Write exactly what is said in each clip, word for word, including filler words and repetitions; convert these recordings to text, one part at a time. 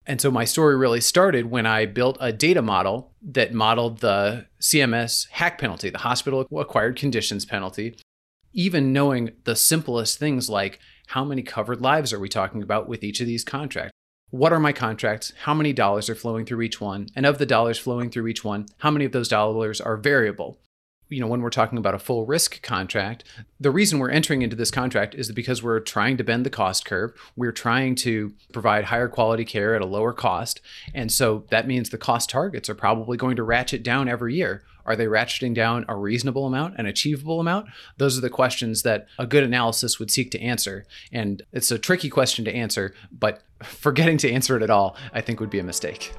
And so my story really started when I built a data model that modeled the C M S HAC penalty, the hospital acquired conditions penalty, even knowing the simplest things like how many covered lives are we talking about with each of these contracts? What are my contracts? How many dollars are flowing through each one? And of the dollars flowing through each one, how many of those dollars are variable? You know, when we're talking about a full risk contract, the reason we're entering into this contract is because we're trying to bend the cost curve. We're trying to provide higher quality care at a lower cost. And so that means the cost targets are probably going to ratchet down every year. Are they ratcheting down a reasonable amount, an achievable amount? Those are the questions that a good analysis would seek to answer. And it's a tricky question to answer, but forgetting to answer it at all, I think would be a mistake.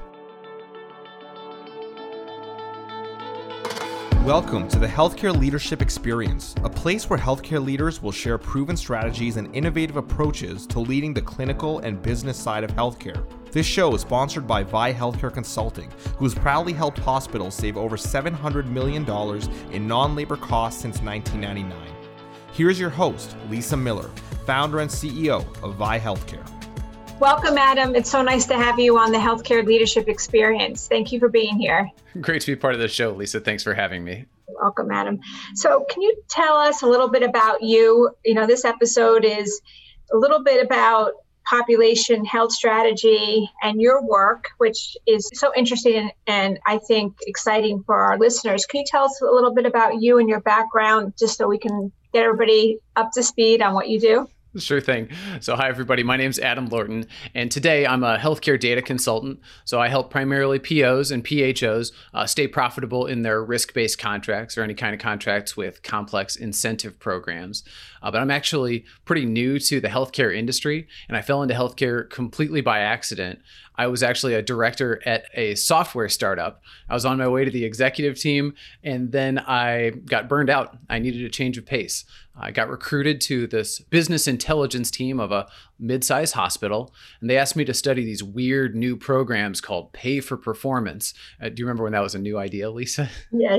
Welcome to the Healthcare Leadership Experience, a place where healthcare leaders will share proven strategies and innovative approaches to leading the clinical and business side of healthcare. This show is sponsored by Vi Healthcare Consulting, who has proudly helped hospitals save over seven hundred million dollars in non-labor costs since nineteen ninety-nine. Here's your host, Lisa Miller, founder and C E O of Vi Healthcare. Welcome, Adam. It's so nice to have you on the Healthcare Leadership Experience. Thank you for being here. Great to be part of the show, Lisa. Thanks for having me. Welcome, Adam. So can you tell us a little bit about you? You know, this episode is a little bit about population health strategy and your work, which is so interesting and I think exciting for our listeners. Can you tell us a little bit about you and your background, just so we can get everybody up to speed on what you do? Sure thing. So hi, everybody. My name is Adam Lorton, and today I'm a healthcare data consultant. So I help primarily P Os and P H Os uh, stay profitable in their risk-based contracts or any kind of contracts with complex incentive programs. Uh, but I'm actually pretty new to the healthcare industry, and I fell into healthcare completely by accident. I was actually a director at a software startup. I was on my way to the executive team, and then I got burned out. I needed a change of pace. I got recruited to this business intelligence team of a mid-sized hospital, and they asked me to study these weird new programs called pay for performance. Uh, do you remember when that was a new idea, Lisa? Yeah, I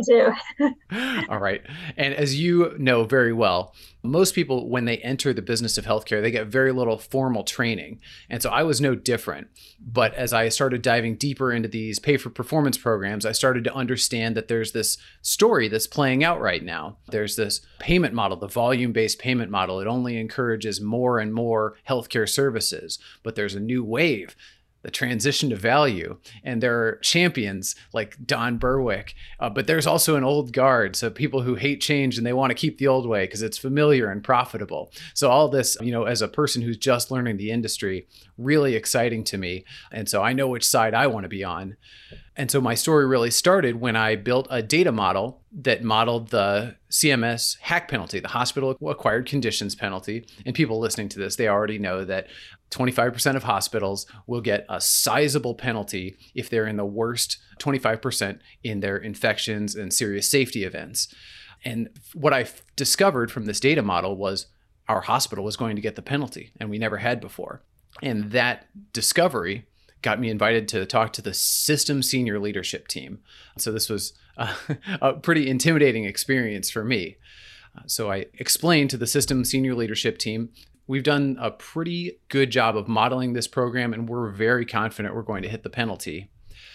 do. All right. And as you know very well, most people, when they enter the business of healthcare, they get very little formal training. And so I was no different. But as I started diving deeper into these pay for performance programs, I started to understand that there's this story that's playing out right now. There's this payment model, the volume-based payment model. It only encourages more and more healthcare services, but there's a new wave, the transition to value, and there are champions like Don Berwick, uh, but there's also an old guard, so people who hate change and they want to keep the old way because it's familiar and profitable. So all this, you know, as a person who's just learning the industry, really exciting to me, and so I know which side I want to be on. And so my story really started when I built a data model that modeled the C M S HAC penalty, the hospital acquired conditions penalty. And people listening to this, they already know that twenty-five percent of hospitals will get a sizable penalty if they're in the worst twenty-five percent in their infections and serious safety events. And what I discovered from this data model was our hospital was going to get the penalty, and we never had before. And that discovery got me invited to talk to the system senior leadership team. So this was a, a pretty intimidating experience for me. So I explained to the system senior leadership team, we've done a pretty good job of modeling this program, and we're very confident we're going to hit the penalty.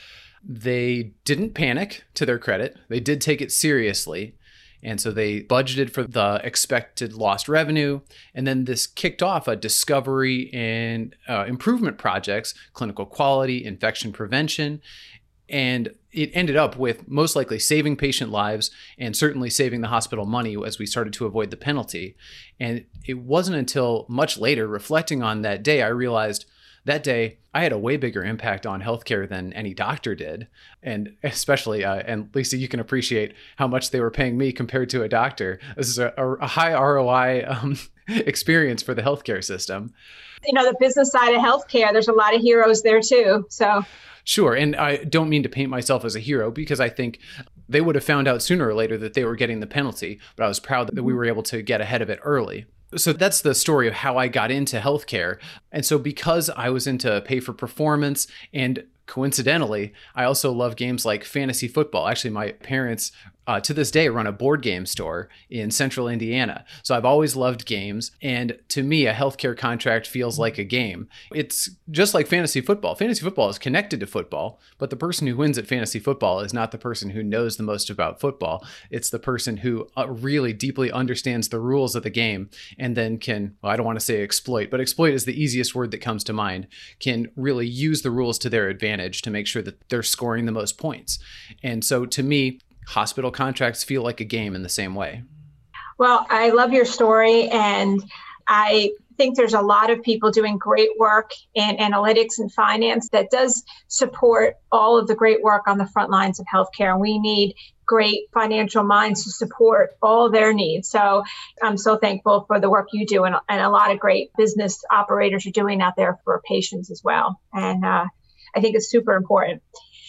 They didn't panic, to their credit. They did take it seriously. And so they budgeted for the expected lost revenue. And then this kicked off a discovery and uh, improvement projects, clinical quality, infection prevention. And it ended up with most likely saving patient lives and certainly saving the hospital money as we started to avoid the penalty. And it wasn't until much later, reflecting on that day, I realized that day, I had a way bigger impact on healthcare than any doctor did. And especially, uh, and Lisa, you can appreciate how much they were paying me compared to a doctor. This is a, a high R O I um, experience for the healthcare system. You know, the business side of healthcare, there's a lot of heroes there too. So Sure. And I don't mean to paint myself as a hero, because I think they would have found out sooner or later that they were getting the penalty, but I was proud that we were able to get ahead of it early. So that's the story of how I got into healthcare. And so because I was into pay for performance and Coincidentally, I also love games like fantasy football. Actually, my parents uh, to this day run a board game store in central Indiana. So I've always loved games. And to me, a healthcare contract feels like a game. It's just like fantasy football. Fantasy football is connected to football, but the person who wins at fantasy football is not the person who knows the most about football. It's the person who uh, really deeply understands the rules of the game and then can, well, I don't want to say exploit, but exploit is the easiest word that comes to mind, can really use the rules to their advantage to make sure that they're scoring the most points. And so to me, hospital contracts feel like a game in the same way. Well, I love your story, and I think there's a lot of people doing great work in analytics and finance that does support all of the great work on the front lines of healthcare. And we need great financial minds to support all their needs. So I'm so thankful for the work you do, and, and a lot of great business operators are doing out there for patients as well. And uh, I think it's super important.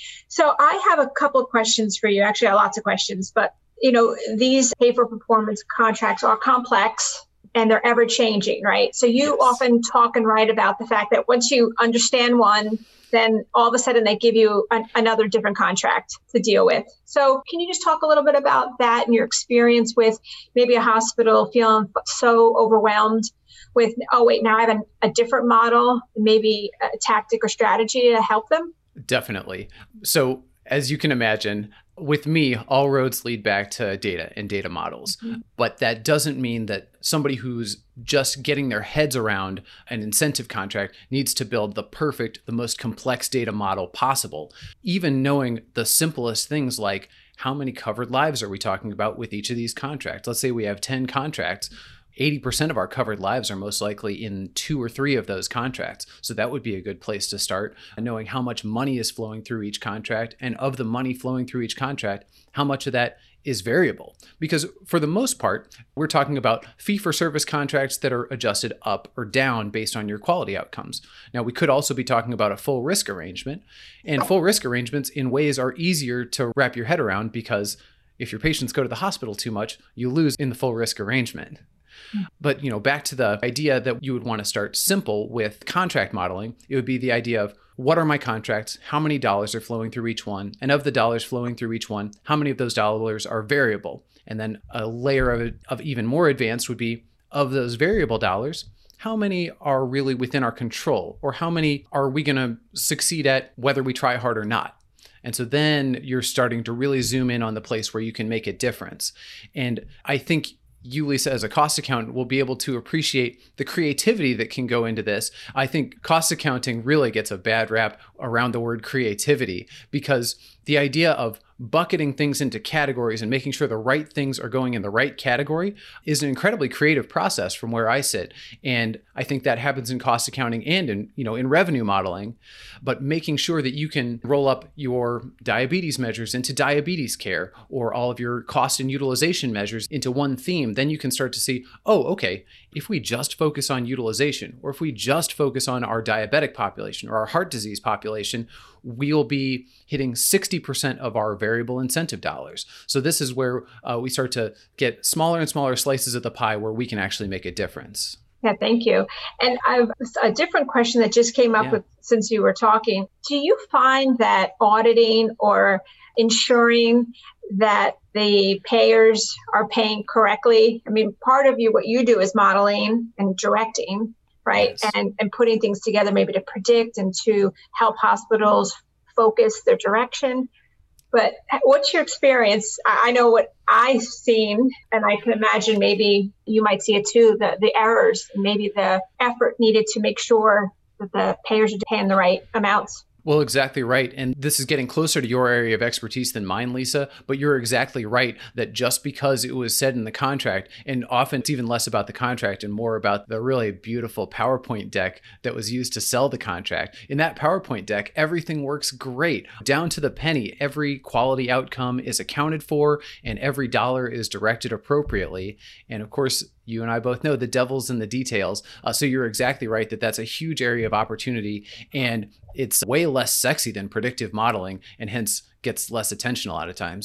So I have a couple of questions for you. Actually, I have lots of questions, but you know, these pay for performance contracts are complex and they're ever changing, right? So you Yes. often talk and write about the fact that once you understand one, then all of a sudden they give you an, another different contract to deal with. So can you just talk a little bit about that and your experience with maybe a hospital feeling so overwhelmed with, oh, wait, now I have an, a different model, maybe a tactic or strategy to help them? Definitely. So as you can imagine, with me, all roads lead back to data and data models. Mm-hmm. But that doesn't mean that somebody who's just getting their heads around an incentive contract needs to build the perfect, the most complex data model possible. Even knowing the simplest things like how many covered lives are we talking about with each of these contracts? Let's say we have ten contracts. eighty percent of our covered lives are most likely in two or three of those contracts. So that would be a good place to start, knowing how much money is flowing through each contract, and of the money flowing through each contract, how much of that is variable. Because for the most part, we're talking about fee-for-service contracts that are adjusted up or down based on your quality outcomes. Now, we could also be talking about a full risk arrangement, and full risk arrangements in ways are easier to wrap your head around because if your patients go to the hospital too much, you lose in the full risk arrangement. But, you know, back to the idea that you would want to start simple with contract modeling, it would be the idea of what are my contracts, how many dollars are flowing through each one, and of the dollars flowing through each one, how many of those dollars are variable? And then a layer of, of even more advanced would be of those variable dollars, how many are really within our control, or how many are we going to succeed at whether we try hard or not? And so then you're starting to really zoom in on the place where you can make a difference. And I think you, Lisa, as a cost accountant, will be able to appreciate the creativity that can go into this. I think cost accounting really gets a bad rap around the word creativity, because the idea of bucketing things into categories and making sure the right things are going in the right category is an incredibly creative process from where I sit. And I think that happens in cost accounting and in, you know, in revenue modeling, but making sure that you can roll up your diabetes measures into diabetes care, or all of your cost and utilization measures into one theme, then you can start to see, oh, okay, if we just focus on utilization, or if we just focus on our diabetic population or our heart disease population, we'll be hitting sixty percent of our variable incentive dollars. So this is where uh, we start to get smaller and smaller slices of the pie where we can actually make a difference. Yeah, thank you. And I've a different question that just came up Yeah. with since you were talking. Do you find that auditing or ensuring that the payers are paying correctly? I mean, part of you, what you do is modeling and directing, right? Yes. And, and putting things together maybe to predict and to help hospitals focus their direction. But what's your experience? I I know what I've seen, and I can imagine maybe you might see it too, the, the errors, maybe the effort needed to make sure that the payers are paying the right amounts. Well, exactly right. And this is getting closer to your area of expertise than mine, Lisa, but you're exactly right that just because it was said in the contract, and often it's even less about the contract and more about the really beautiful PowerPoint deck that was used to sell the contract. In that PowerPoint deck, everything works great, down to the penny. Every quality outcome is accounted for and every dollar is directed appropriately. And of course, you and I both know the devil's in the details. Uh, so you're exactly right that that's a huge area of opportunity, and it's way less sexy than predictive modeling, and hence gets less attention a lot of times.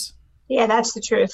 Yeah, that's the truth.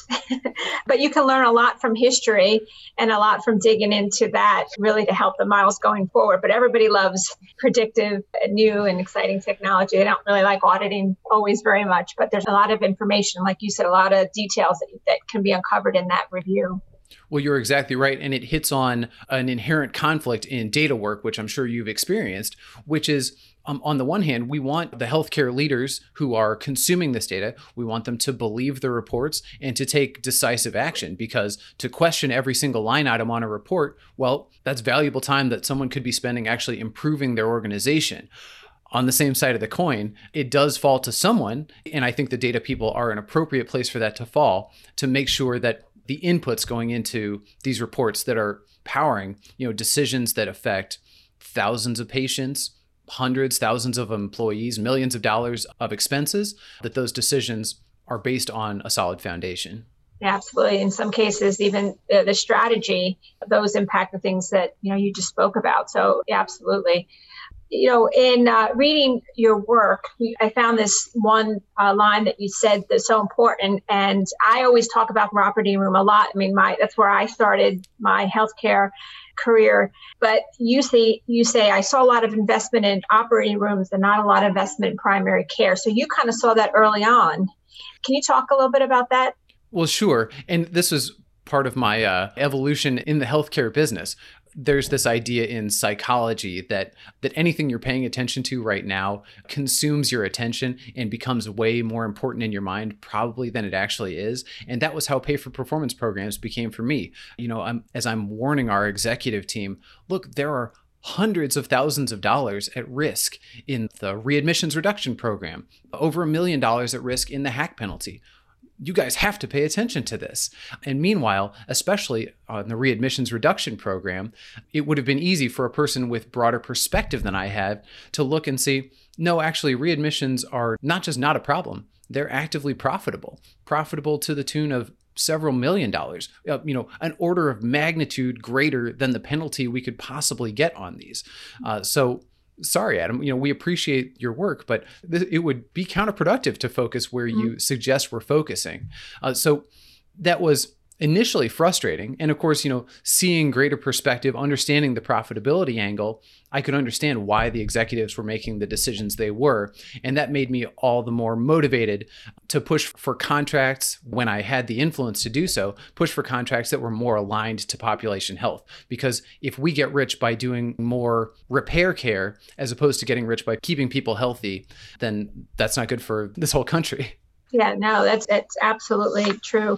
But you can learn a lot from history and a lot from digging into that really to help the models going forward. But everybody loves predictive, new and exciting technology. They don't really like auditing always very much, but there's a lot of information, like you said, a lot of details that, that can be uncovered in that review. Well, you're exactly right. And it hits on an inherent conflict in data work, which I'm sure you've experienced, which is um, on the one hand, we want the healthcare leaders who are consuming this data, we want them to believe the reports and to take decisive action, because to question every single line item on a report, well, that's valuable time that someone could be spending actually improving their organization. On the same side of the coin, it does fall to someone, and I think the data people are an appropriate place for that to fall, to make sure that the inputs going into these reports that are powering, you know, decisions that affect thousands of patients, hundreds, thousands of employees, millions of dollars of expenses, that those decisions are based on a solid foundation. Absolutely. In some cases, even uh, the strategy, those impact the things that, you know, you just spoke about. So yeah, absolutely. You know, in uh, reading your work, I found this one uh, line that you said that's so important. And I always talk about the operating room a lot. I mean, my that's where I started my healthcare career. But you say, you say, I saw a lot of investment in operating rooms and not a lot of investment in primary care. So you kind of saw that early on. Can you talk a little bit about that? Well, sure. And this was part of my uh, evolution in the healthcare business. There's this idea in psychology that that anything you're paying attention to right now consumes your attention and becomes way more important in your mind probably than it actually is. And that was how pay for performance programs became for me. You know, I'm, as I'm warning our executive team, look, there are hundreds of thousands of dollars at risk in the readmissions reduction program, over a million dollars at risk in the hack penalty. You guys have to pay attention to this. And meanwhile, especially on the readmissions reduction program, it would have been easy for a person with broader perspective than I have to look and see, no, actually readmissions are not just not a problem, they're actively profitable, profitable to the tune of several million dollars, uh, you know, an order of magnitude greater than the penalty we could possibly get on these. Uh, so Sorry, Adam, you know, we appreciate your work, but th- it would be counterproductive to focus where you suggest we're focusing. Uh, so that was initially frustrating. And of course, you know, seeing greater perspective, understanding the profitability angle, I could understand why the executives were making the decisions they were. And that made me all the more motivated to push for contracts when I had the influence to do so, push for contracts that were more aligned to population health. Because if we get rich by doing more repair care, as opposed to getting rich by keeping people healthy, then that's not good for this whole country. Yeah, no, that's that's absolutely true.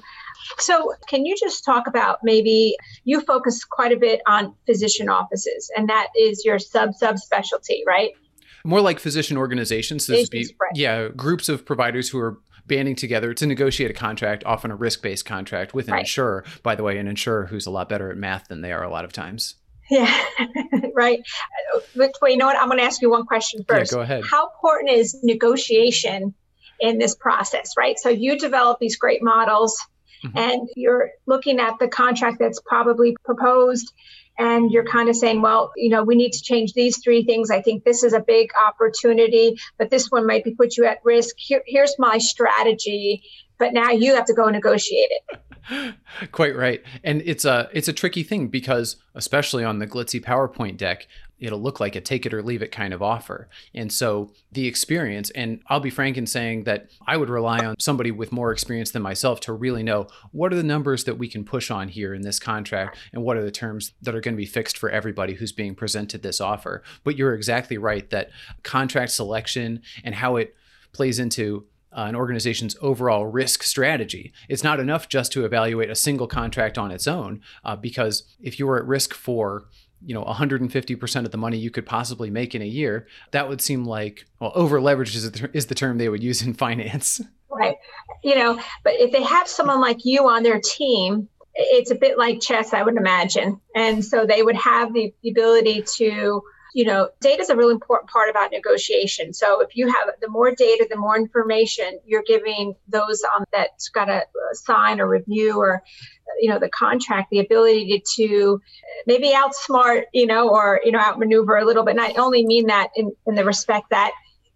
So can you just talk about, maybe you focus quite a bit on physician offices, and that is your sub subspecialty, right? More like physician organizations. This would be, yeah, groups of providers who are banding together to negotiate a contract, often a risk-based contract with an right. insurer. By the way, an insurer who's a lot better at math than they are a lot of times. Yeah, right. But you know what? I'm going to ask you one question first. Yeah, go ahead. How important is negotiation in this process, right? So you develop these great models, mm-hmm. and you're looking at the contract that's probably proposed, and you're kind of saying, well, you know, we need to change these three things. I think this is a big opportunity, but this one might be put you at risk. Here, here's my strategy, but now you have to go negotiate it. Quite right. And it's a it's a tricky thing, because especially on the glitzy PowerPoint deck, it'll look like a take it or leave it kind of offer. And so the experience, and I'll be frank in saying that I would rely on somebody with more experience than myself to really know what are the numbers that we can push on here in this contract, and what are the terms that are going to be fixed for everybody who's being presented this offer. But you're exactly right that contract selection and how it plays into Uh, an organization's overall risk strategy. It's not enough just to evaluate a single contract on its own, uh, because if you were at risk for, you know, one hundred fifty percent of the money you could possibly make in a year, that would seem like, well, over leveraged is, is the term they would use in finance. Right. You know, but if they have someone like you on their team, it's a bit like chess, I would imagine. And so they would have the ability to, you know, data is a really important part about negotiation. So if you have the more data, the more information you're giving those um, that's got to sign or review or, you know, the contract, the ability to maybe outsmart, you know, or, you know, outmaneuver a little bit. And I only mean that in, in the respect that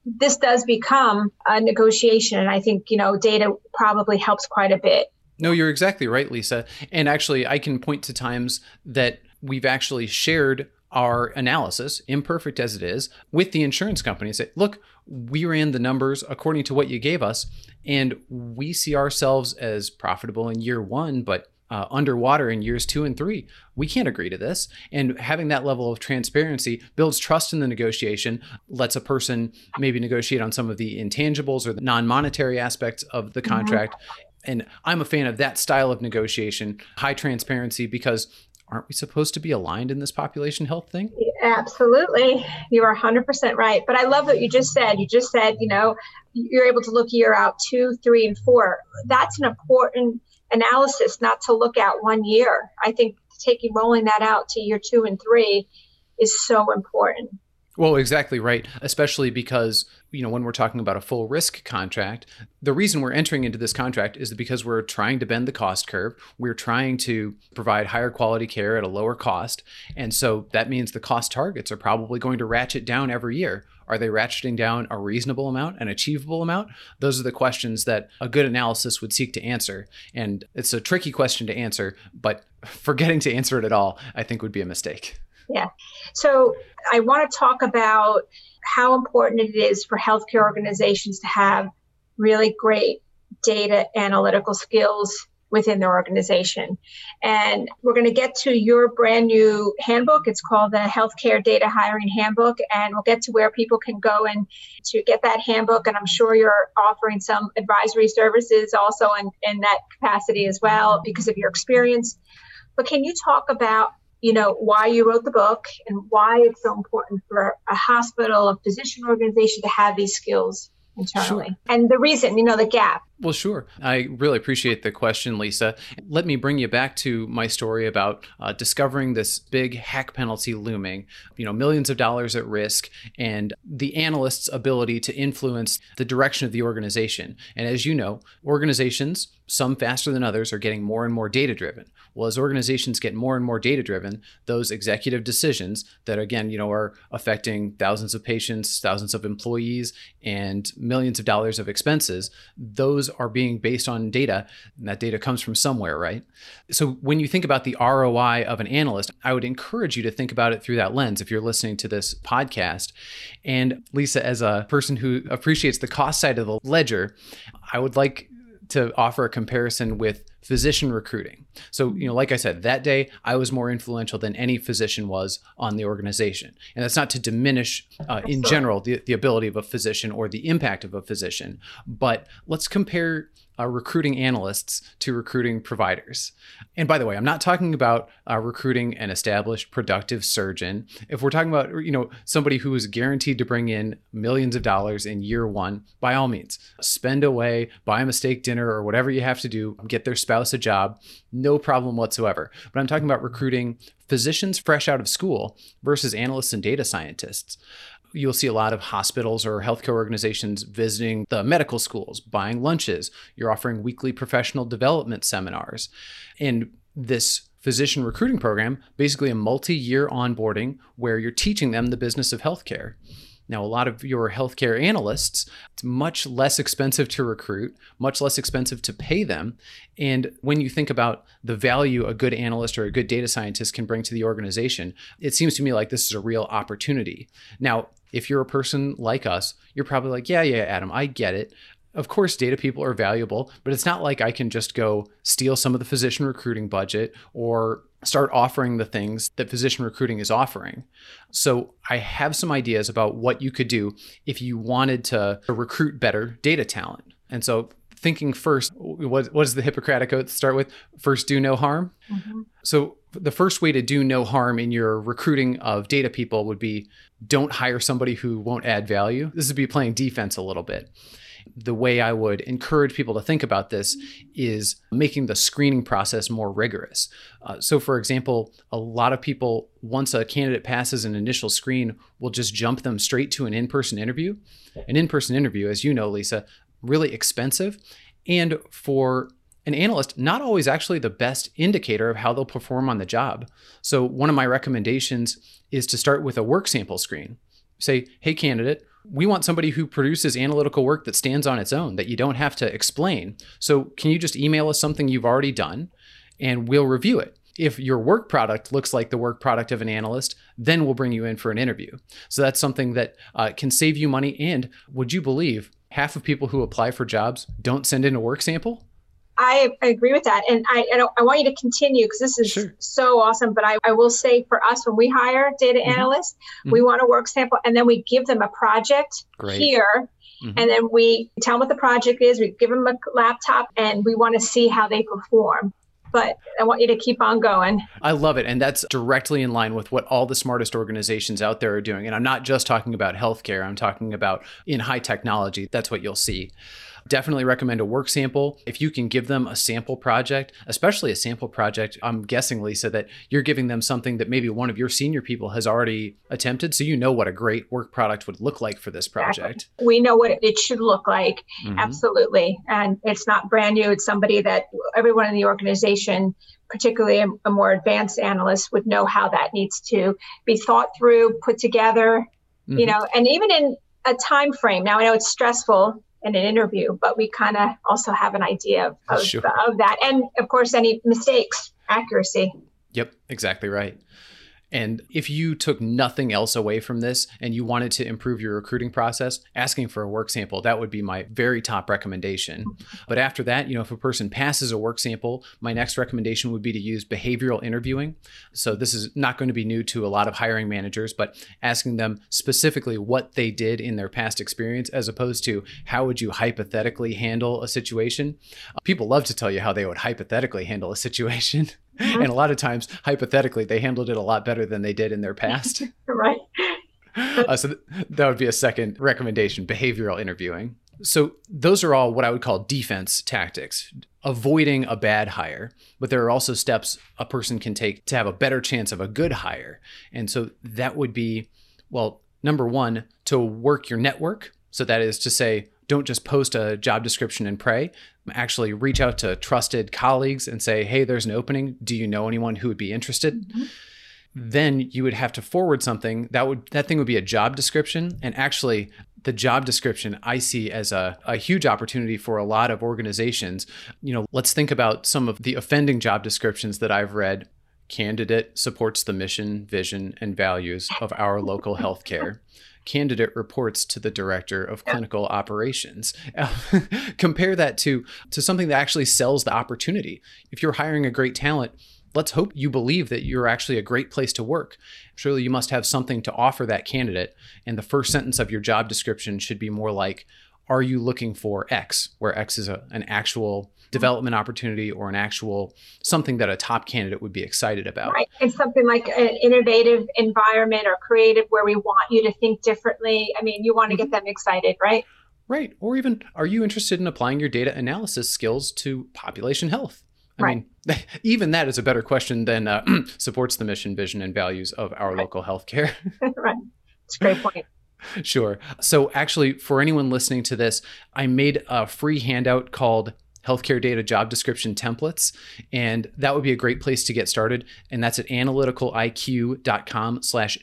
this does become a negotiation. And I think, you know, data probably helps quite a bit. No, you're exactly right, Lisa. And actually, I can point to times that we've actually shared our analysis, imperfect as it is, with the insurance company and say, look, we ran the numbers according to what you gave us, and we see ourselves as profitable in year one, but uh, underwater in years two and three. We can't agree to this. And having that level of transparency builds trust in the negotiation, lets a person maybe negotiate on some of the intangibles or the non-monetary aspects of the contract. Mm-hmm. And I'm a fan of that style of negotiation, high transparency, because aren't we supposed to be aligned in this population health thing? Absolutely. You are one hundred percent right. But I love what you just said. You just said, you know, you're able to look year out two, three, and four. That's an important analysis, not to look at one year. I think taking rolling that out to year two and three is so important. Well, exactly right. Especially because, you know, when we're talking about a full risk contract, the reason we're entering into this contract is because we're trying to bend the cost curve. We're trying to provide higher quality care at a lower cost. And so that means the cost targets are probably going to ratchet down every year. Are they ratcheting down a reasonable amount, an achievable amount? Those are the questions that a good analysis would seek to answer. And it's a tricky question to answer, but forgetting to answer it at all, I think would be a mistake. Yeah. So I want to talk about how important it is for healthcare organizations to have really great data analytical skills within their organization. And we're going to get to your brand new handbook. It's called the Healthcare Data Hiring Handbook. And we'll get to where people can go and to get that handbook. And I'm sure you're offering some advisory services also in, in that capacity as well because of your experience. But can you talk about you know, why you wrote the book and why it's so important for a hospital, a physician organization to have these skills internally? Sure. And the reason, you know, the gap. Well, sure. I really appreciate the question, Lisa. Let me bring you back to my story about uh, discovering this big hack penalty looming, you know, millions of dollars at risk, and the analyst's ability to influence the direction of the organization. And as you know, organizations, some faster than others, are getting more and more data-driven. Well, as organizations get more and more data-driven, those executive decisions that, again, you know, are affecting thousands of patients, thousands of employees, and millions of dollars of expenses, those are being based on data, and that data comes from somewhere, right? So when you think about the R O I of an analyst, I would encourage you to think about it through that lens if you're listening to this podcast. And Lisa, as a person who appreciates the cost side of the ledger, I would like to offer a comparison with physician recruiting. So, you know, like I said, that day I was more influential than any physician was on the organization. And that's not to diminish uh, in general the, the ability of a physician or the impact of a physician, but let's compare uh, recruiting analysts to recruiting providers. And by the way, I'm not talking about uh, recruiting an established productive surgeon. If we're talking about, you know, somebody who is guaranteed to bring in millions of dollars in year one, by all means, spend away, buy them a steak dinner or whatever you have to do, get their spouse a job, no problem whatsoever. But I'm talking about recruiting physicians fresh out of school versus analysts and data scientists. You'll see a lot of hospitals or healthcare organizations visiting the medical schools, buying lunches. You're offering weekly professional development seminars. And this physician recruiting program, basically a multi-year onboarding where you're teaching them the business of healthcare. Now, a lot of your healthcare analysts, it's much less expensive to recruit, much less expensive to pay them. And when you think about the value a good analyst or a good data scientist can bring to the organization, it seems to me like this is a real opportunity. Now, if you're a person like us, you're probably like, yeah, yeah, Adam, I get it. Of course, data people are valuable, but it's not like I can just go steal some of the physician recruiting budget or start offering the things that physician recruiting is offering. So I have some ideas about what you could do if you wanted to recruit better data talent. And so thinking first, what, what does the Hippocratic Oath start with? First, do no harm. Mm-hmm. So the first way to do no harm in your recruiting of data people would be don't hire somebody who won't add value. This would be playing defense a little bit. The way I would encourage people to think about this is making the screening process more rigorous. Uh, so for example, a lot of people, once a candidate passes an initial screen, will just jump them straight to an in-person interview. An in-person interview, as you know, Lisa, really expensive. And for an analyst, not always actually the best indicator of how they'll perform on the job. So one of my recommendations is to start with a work sample screen. Say, hey, candidate, We want somebody who produces analytical work that stands on its own, that you don't have to explain. So can you just email us something you've already done and we'll review it? If your work product looks like the work product of an analyst, then we'll bring you in for an interview. So that's something that uh, can save you money. And would you believe half of people who apply for jobs don't send in a work sample? I agree with that. And I I, I want you to continue because this is Sure. so awesome. But I, I will say for us, when we hire data Mm-hmm. analysts, Mm-hmm. we want a work sample and then we give them a project Great. here. Mm-hmm. And then we tell them what the project is. We give them a laptop and we want to see how they perform. But I want you to keep on going. I love it. And that's directly in line with what all the smartest organizations out there are doing. And I'm not just talking about healthcare. I'm talking about in high technology. That's what you'll see. Definitely recommend a work sample. If you can give them a sample project, especially a sample project, I'm guessing, Lisa, that you're giving them something that maybe one of your senior people has already attempted. So you know what a great work product would look like for this project. Exactly. We know what it should look like. Mm-hmm. Absolutely. And it's not brand new. It's somebody that everyone in the organization, particularly a, a more advanced analyst, would know how that needs to be thought through, put together, Mm-hmm. you know, and even in a time frame. Now, I know it's stressful in an interview, but we kind of also have an idea of, of, Sure. of that. And of course, any mistakes, accuracy. Yep, exactly right. And if you took nothing else away from this and you wanted to improve your recruiting process, asking for a work sample, that would be my very top recommendation. But after that, you know, if a person passes a work sample, my next recommendation would be to use behavioral interviewing. So this is not going to be new to a lot of hiring managers, but asking them specifically what they did in their past experience, as opposed to how would you hypothetically handle a situation. People love to tell you how they would hypothetically handle a situation. Mm-hmm. And a lot of times, hypothetically, they handled it a lot better than they did in their past. Right. uh, so th- that would be a second recommendation, behavioral interviewing. So those are all what I would call defense tactics, avoiding a bad hire. But there are also steps a person can take to have a better chance of a good hire. And so that would be, well, number one, to work your network. So that is to say, don't just post a job description and pray. Actually reach out to trusted colleagues and say, hey, there's an opening. Do you know anyone who would be interested? Mm-hmm. Then you would have to forward something. That would that thing would be a job description. And actually, the job description I see as a, a huge opportunity for a lot of organizations. You know, let's think about some of the offending job descriptions that I've read. Candidate supports the mission, vision, and values of our local healthcare. Candidate reports to the director of clinical operations. Compare that to, to something that actually sells the opportunity. If you're hiring a great talent, let's hope you believe that you're actually a great place to work. Surely you must have something to offer that candidate. And the first sentence of your job description should be more like, are you looking for X, where X is a, an actual development opportunity or an actual something that a top candidate would be excited about. Right. It's something like an innovative environment or creative where we want you to think differently. I mean, you want to get them excited, right? Right. Or even, are you interested in applying your data analysis skills to population health? I right. mean, even that is a better question than uh, supports the mission, vision, and values of our right. local healthcare. Right. It's a great point. Sure. So actually, for anyone listening to this, I made a free handout called Healthcare Data Job Description Templates, and that would be a great place to get started. And that's at analyticaliq.com slash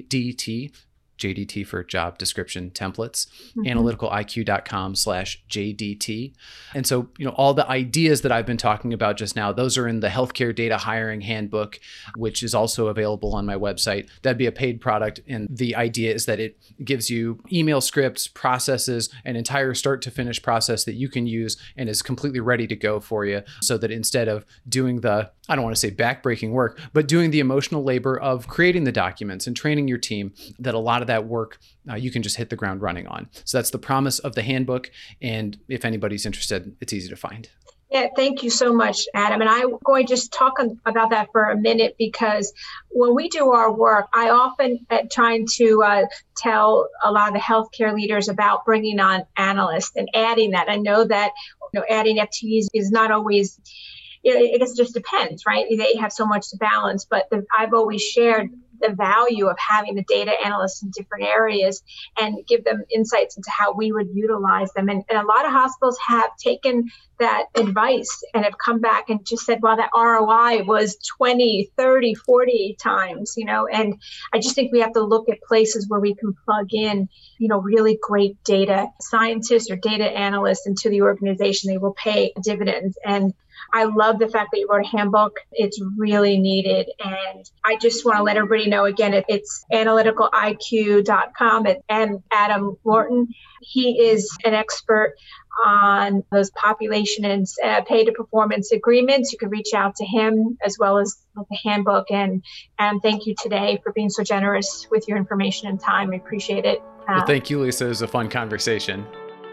JDT. J D T for job description templates, mm-hmm. analyticaliq.com slash JDT. And so, you know, all the ideas that I've been talking about just now, those are in the Healthcare Data Hiring Handbook, which is also available on my website. That'd be a paid product. And the idea is that it gives you email scripts, processes, an entire start to finish process that you can use and is completely ready to go for you. So that instead of doing the, I don't want to say backbreaking work, but doing the emotional labor of creating the documents and training your team, that a lot of that work uh, you can just hit the ground running on. So that's the promise of the handbook. And if anybody's interested, it's easy to find. Yeah, thank you so much, Adam. And I'm going to just talk about that for a minute, because when we do our work, I often am trying to uh, tell a lot of the healthcare leaders about bringing on analysts and adding that. I know that you know, adding F T Es is not always, you know, I guess it just depends, right? They have so much to balance, but the, I've always shared the value of having the data analysts in different areas and give them insights into how we would utilize them. And, and a lot of hospitals have taken that advice and have come back and just said, well, that R O I was twenty, thirty, forty times, you know, and I just think we have to look at places where we can plug in, you know, really great data scientists or data analysts into the organization. They will pay dividends. And I love the fact that you wrote a handbook. It's really needed. And I just want to let everybody know, again, it, it's analytical I Q dot com and Adam Morton. He is an expert on those population and uh, pay to performance agreements. You can reach out to him as well as the handbook. And, and thank you today for being so generous with your information and time. I appreciate it. Uh, well, thank you, Lisa. It was a fun conversation.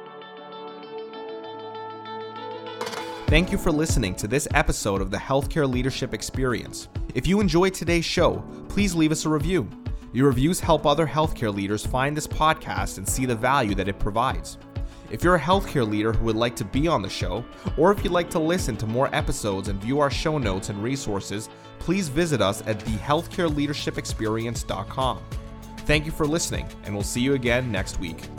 Thank you for listening to this episode of the Healthcare Leadership Experience. If you enjoyed today's show, please leave us a review. Your reviews help other healthcare leaders find this podcast and see the value that it provides. If you're a healthcare leader who would like to be on the show, or if you'd like to listen to more episodes and view our show notes and resources, please visit us at the healthcare leadership experience dot com. Thank you for listening, and we'll see you again next week.